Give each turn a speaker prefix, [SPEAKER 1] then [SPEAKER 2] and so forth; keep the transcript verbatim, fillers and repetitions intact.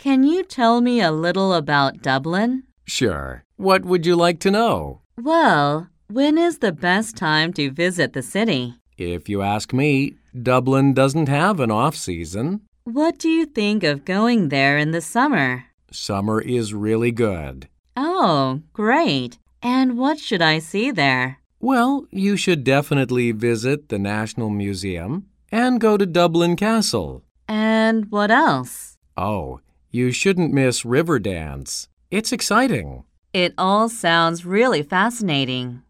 [SPEAKER 1] Can you tell me a little about Dublin?
[SPEAKER 2] Sure. What would you like to know?
[SPEAKER 1] Well, when is the best time to visit the city?
[SPEAKER 2] If you ask me, Dublin doesn't have an off-season.
[SPEAKER 1] What do you think of going there in the summer?
[SPEAKER 2] Summer is really good.
[SPEAKER 1] Oh, great. And what should I see there?
[SPEAKER 2] Well, you should definitely visit the National Museum and go to Dublin Castle.
[SPEAKER 1] And what else?
[SPEAKER 2] Oh, you shouldn't miss Riverdance. It's exciting.
[SPEAKER 1] It all sounds really fascinating.